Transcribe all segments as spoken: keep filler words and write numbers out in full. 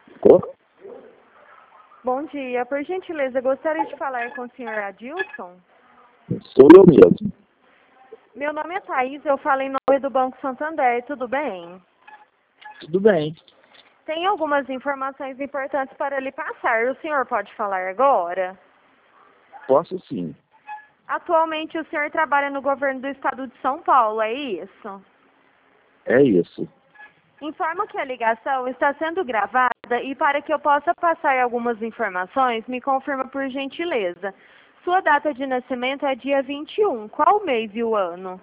Tô? Bom dia. Por gentileza, gostaria de falar com o senhor Adilson. Sou eu mesmo. Meu nome é Thaís, eu falo em nome do Banco Santander, tudo bem? Tudo bem. Tem algumas informações importantes para lhe passar. O senhor pode falar agora? Posso sim. Atualmente o senhor trabalha no governo do estado de São Paulo, é isso? É isso. Informo que a ligação está sendo gravada e para que eu possa passar algumas informações, me confirma por gentileza. Sua data de nascimento é dia vinte e um. Qual o mês e o ano?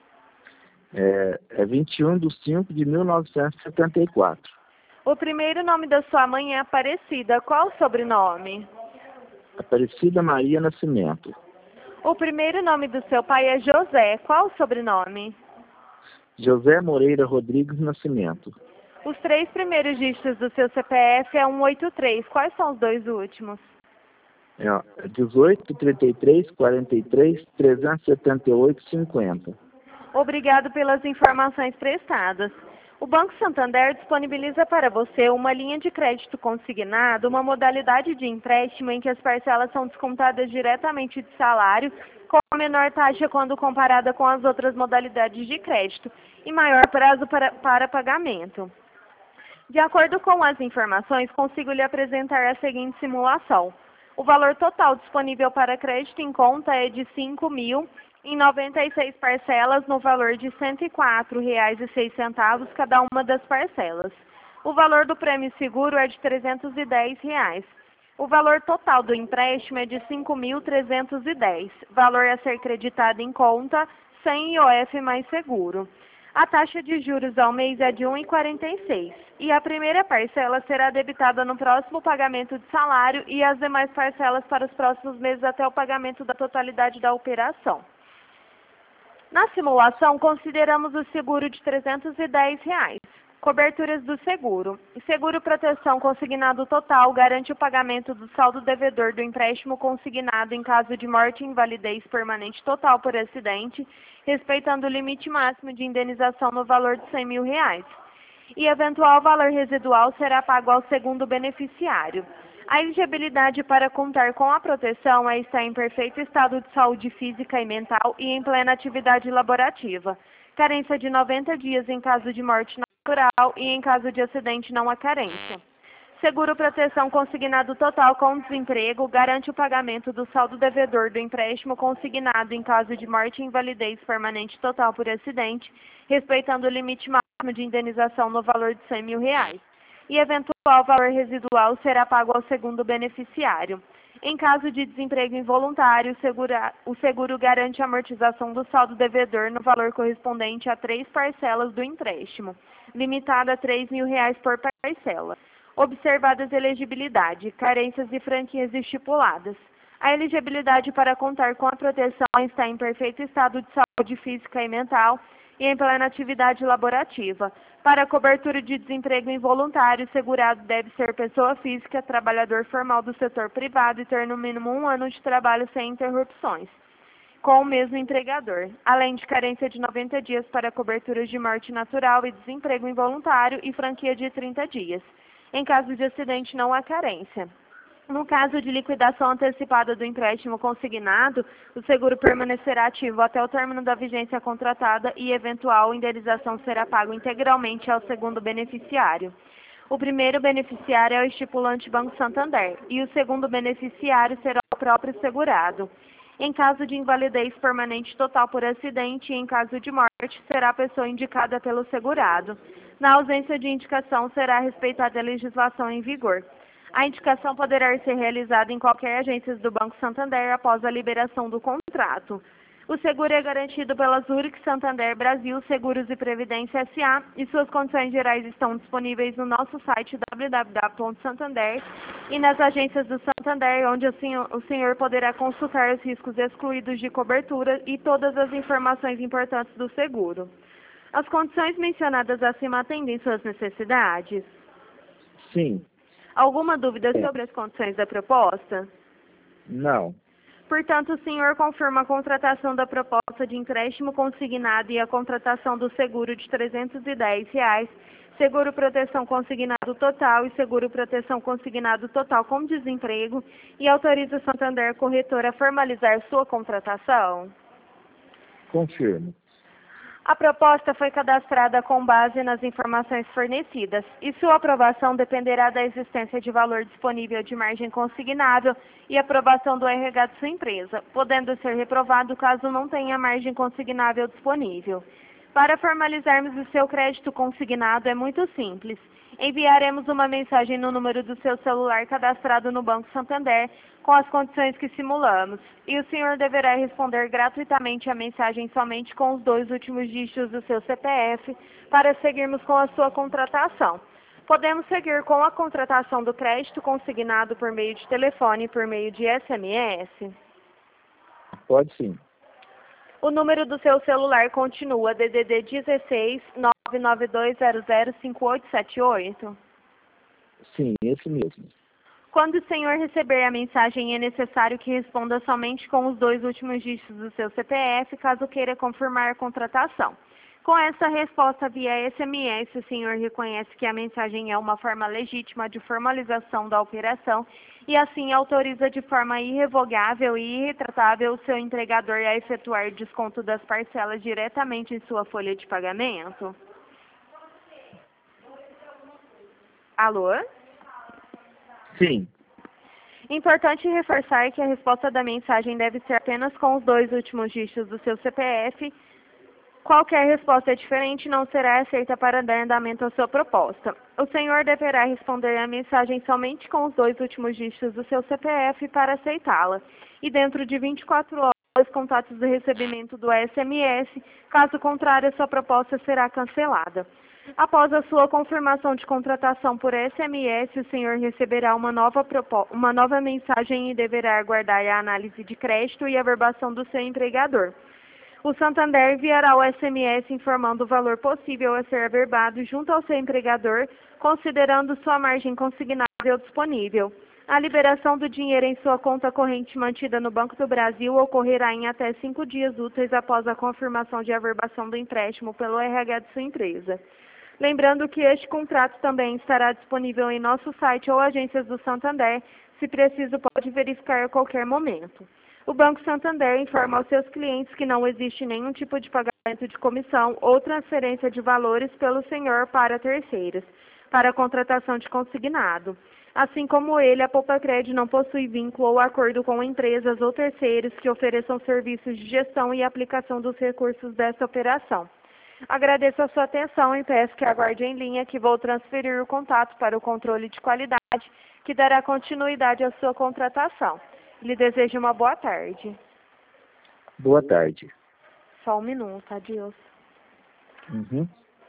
É, é vinte e um de cinco de mil novecentos e setenta e quatro. O primeiro nome da sua mãe é Aparecida. Qual o sobrenome? Aparecida Maria Nascimento. O primeiro nome do seu pai é José. Qual o sobrenome? José Moreira Rodrigues Nascimento. Os três primeiros dígitos do seu C P F é cento e oitenta e três. Quais são os dois últimos? É, ó, dezoito, trinta e três, quarenta e três, trezentos e setenta e oito, cinquenta. Obrigado pelas informações prestadas. O Banco Santander disponibiliza para você uma linha de crédito consignado, uma modalidade de empréstimo em que as parcelas são descontadas diretamente de salário, com a menor taxa quando comparada com as outras modalidades de crédito, e maior prazo para, para pagamento. De acordo com as informações, consigo lhe apresentar a seguinte simulação. O valor total disponível para crédito em conta é de cinco mil em noventa e seis parcelas no valor de cento e quatro reais e seis centavos cada uma das parcelas. O valor do prêmio seguro é de trezentos e dez reais. O valor total do empréstimo é de cinco mil trezentos e dez. Valor a ser creditado em conta, sem I O F mais seguro. A taxa de juros ao mês é de um vírgula quarenta e seis e a primeira parcela será debitada no próximo pagamento de salário e as demais parcelas para os próximos meses até o pagamento da totalidade da operação. Na simulação, consideramos o seguro de trezentos e dez reais. Coberturas do seguro. Seguro proteção consignado total garante o pagamento do saldo devedor do empréstimo consignado em caso de morte e invalidez permanente total por acidente, respeitando o limite máximo de indenização no valor de cem mil reais. E eventual valor residual será pago ao segundo beneficiário. A elegibilidade para contar com a proteção é estar em perfeito estado de saúde física e mental e em plena atividade laborativa. Carência de noventa dias em caso de morte natural e em caso de acidente não há carência. Seguro proteção consignado total com desemprego garante o pagamento do saldo devedor do empréstimo consignado em caso de morte e invalidez permanente total por acidente, respeitando o limite máximo de indenização no valor de cem mil reais. E eventual valor residual será pago ao segundo beneficiário. Em caso de desemprego involuntário, segura, o seguro garante a amortização do saldo devedor no valor correspondente a três parcelas do empréstimo, limitada a três mil reais por parcela. Observadas elegibilidade, carências e franquias estipuladas. A elegibilidade para contar com a proteção está em perfeito estado de saúde física e mental e em plena atividade laborativa. Para a cobertura de desemprego involuntário, o segurado deve ser pessoa física, trabalhador formal do setor privado e ter no mínimo um ano de trabalho sem interrupções, com o mesmo empregador, além de carência de noventa dias para cobertura de morte natural e desemprego involuntário e franquia de trinta dias. Em caso de acidente, não há carência. No caso de liquidação antecipada do empréstimo consignado, o seguro permanecerá ativo até o término da vigência contratada e eventual indenização será pago integralmente ao segundo beneficiário. O primeiro beneficiário é o estipulante Banco Santander e o segundo beneficiário será o próprio segurado. Em caso de invalidez permanente total por acidente e em caso de morte, será a pessoa indicada pelo segurado. Na ausência de indicação, será respeitada a legislação em vigor. A indicação poderá ser realizada em qualquer agência do Banco Santander após a liberação do contrato. O seguro é garantido pela Zurich Santander Brasil Seguros e Previdência S A e suas condições gerais estão disponíveis no nosso site w w w ponto santander e nas agências do Santander, onde o senhor, o senhor poderá consultar os riscos excluídos de cobertura e todas as informações importantes do seguro. As condições mencionadas acima atendem suas necessidades? Sim. Alguma dúvida É. sobre as condições da proposta? Não. Portanto, o senhor confirma a contratação da proposta de empréstimo consignado e a contratação do seguro de trezentos e dez reais, seguro proteção consignado total e seguro proteção consignado total com desemprego, e autoriza o Santander Corretora a formalizar sua contratação? Confirmo. A proposta foi cadastrada com base nas informações fornecidas e sua aprovação dependerá da existência de valor disponível de margem consignável e aprovação do R H de sua empresa, podendo ser reprovado caso não tenha margem consignável disponível. Para formalizarmos o seu crédito consignado é muito simples. Enviaremos uma mensagem no número do seu celular cadastrado no Banco Santander com as condições que simulamos, e o senhor deverá responder gratuitamente a mensagem somente com os dois últimos dígitos do seu C P F para seguirmos com a sua contratação. Podemos seguir com a contratação do crédito consignado por meio de telefone e por meio de S M S? Pode sim. O número do seu celular continua D D D dezesseis, nove nove dois zero zero cinco oito sete oito? Sim, esse mesmo. Quando o senhor receber a mensagem, é necessário que responda somente com os dois últimos dígitos do seu C P F, caso queira confirmar a contratação. Com essa resposta via S M S, o senhor reconhece que a mensagem é uma forma legítima de formalização da operação e assim autoriza de forma irrevogável e irretratável o seu empregador a efetuar desconto das parcelas diretamente em sua folha de pagamento? Alô? Sim. Importante reforçar que a resposta da mensagem deve ser apenas com os dois últimos dígitos do seu C P F. Qualquer resposta diferente não será aceita para dar andamento à sua proposta. O senhor deverá responder a mensagem somente com os dois últimos dígitos do seu C P F para aceitá-la, e dentro de vinte e quatro horas, contatos do recebimento do S M S, caso contrário, sua proposta será cancelada. Após a sua confirmação de contratação por S M S, o senhor receberá uma nova, uma nova mensagem e deverá aguardar a análise de crédito e a averbação do seu empregador. O Santander enviará o S M S informando o valor possível a ser averbado junto ao seu empregador, considerando sua margem consignável disponível. A liberação do dinheiro em sua conta corrente mantida no Banco do Brasil ocorrerá em até cinco dias úteis após a confirmação de averbação do empréstimo pelo R H de sua empresa. Lembrando que este contrato também estará disponível em nosso site ou agências do Santander. Se preciso, pode verificar a qualquer momento. O Banco Santander informa aos seus clientes que não existe nenhum tipo de pagamento de comissão ou transferência de valores pelo senhor para terceiros, para a contratação de consignado. Assim como ele, a Poupacred não possui vínculo ou acordo com empresas ou terceiros que ofereçam serviços de gestão e aplicação dos recursos dessa operação. Agradeço a sua atenção e peço que aguarde em linha que vou transferir o contato para o controle de qualidade, que dará continuidade à sua contratação. Lhe desejo uma boa tarde. Boa tarde. Só um minuto, adeus. Uhum.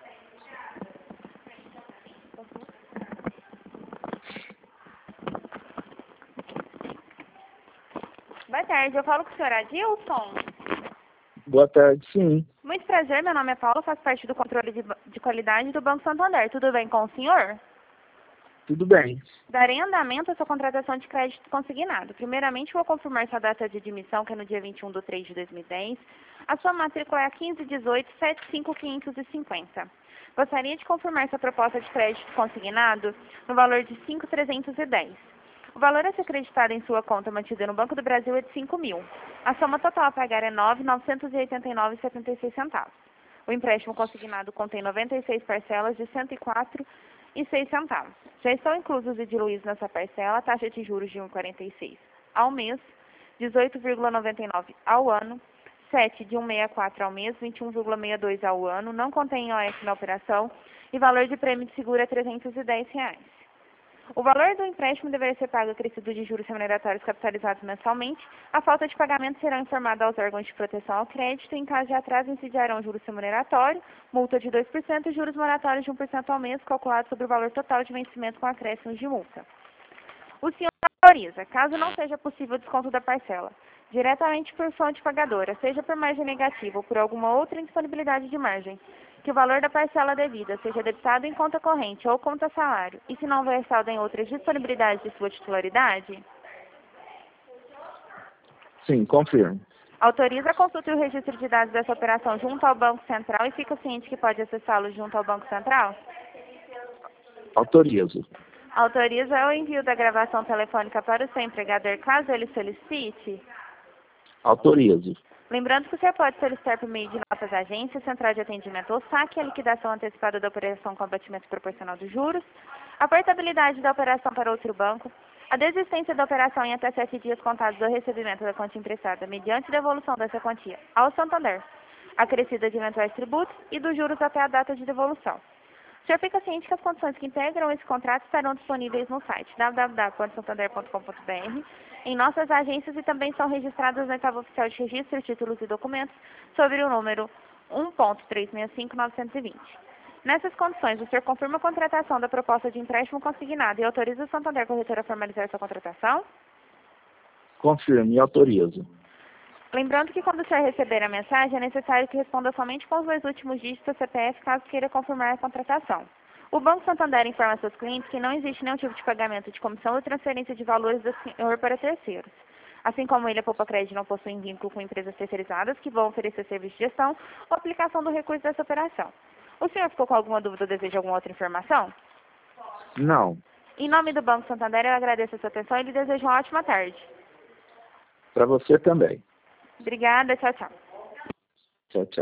Boa tarde, eu falo com o senhor Adilson. Boa tarde, sim. Muito prazer, meu nome é Paula, faço parte do controle de, de qualidade do Banco Santander. Tudo bem com o senhor? Tudo bem. Darei andamento à sua contratação de crédito consignado. Primeiramente, vou confirmar sua data de admissão, que é no dia vinte e um de três de dois mil e dez. A sua matrícula é a quinze dezoito setenta e cinco quinhentos e cinquenta. Gostaria de confirmar sua proposta de crédito consignado no valor de cinco mil trezentos e dez. O valor a ser acreditado em sua conta mantida no Banco do Brasil é de cinco mil. A soma total a pagar é nove mil novecentos e oitenta e nove reais e setenta e seis centavos. O empréstimo consignado contém noventa e seis parcelas de cento e quatro reais e seis centavos. Já estão inclusos e diluídos nessa parcela a taxa de juros de um vírgula quarenta e seis ao mês, dezoito vírgula noventa e nove ao ano, sete de cento e sessenta e quatro ao mês, vinte e um vírgula sessenta e dois ao ano, não contém I O F na operação e valor de prêmio de seguro é trezentos e dez reais. O valor do empréstimo deverá ser pago acrescido de juros remuneratórios capitalizados mensalmente. A falta de pagamento será informada aos órgãos de proteção ao crédito. Em caso de atraso, incidirão juros remuneratórios, multa de dois por cento e juros moratórios de um por cento ao mês, calculado sobre o valor total de vencimento com acréscimos de multa. O senhor autoriza, caso não seja possível o desconto da parcela, diretamente por fonte pagadora, seja por margem negativa ou por alguma outra indisponibilidade de margem, que o valor da parcela devida seja debitado em conta corrente ou conta salário, e se não houver saldo em outras disponibilidades de sua titularidade? Sim, confirmo. Autoriza a consulta e o registro de dados dessa operação junto ao Banco Central e fica ciente que pode acessá-lo junto ao Banco Central? Autorizo. Autoriza o envio da gravação telefônica para o seu empregador caso ele solicite? Autorizo. Lembrando que você pode solicitar por meio de nossas agências, central de atendimento ou saque, a liquidação antecipada da operação com abatimento proporcional dos juros, a portabilidade da operação para outro banco, a desistência da operação em até sete dias contados do recebimento da quantia emprestada, mediante devolução dessa quantia ao Santander, acrescida de eventuais tributos e dos juros até a data de devolução. O senhor fica ciente que as condições que integram esse contrato estarão disponíveis no site w w w ponto santander ponto com ponto b r, em nossas agências e também são registradas na oitava oficial de registro, títulos e documentos, sobre o número um ponto três seis cinco nove dois zero. Nessas condições, o senhor confirma a contratação da proposta de empréstimo consignado e autoriza o Santander Corretora a formalizar sua contratação? Confirmo e autorizo. Lembrando que quando o senhor receber a mensagem, é necessário que responda somente com os dois últimos dígitos do C P F, caso queira confirmar a contratação. O Banco Santander informa a seus clientes que não existe nenhum tipo de pagamento de comissão ou transferência de valores do senhor para terceiros. Assim como ele, a Poupa Crédito não possui vínculo com empresas terceirizadas que vão oferecer serviço de gestão ou aplicação do recurso dessa operação. O senhor ficou com alguma dúvida ou deseja alguma outra informação? Não. Em nome do Banco Santander, eu agradeço a sua atenção e lhe desejo uma ótima tarde. Para você também. Obrigada, tchau, tchau. Tchau, tchau.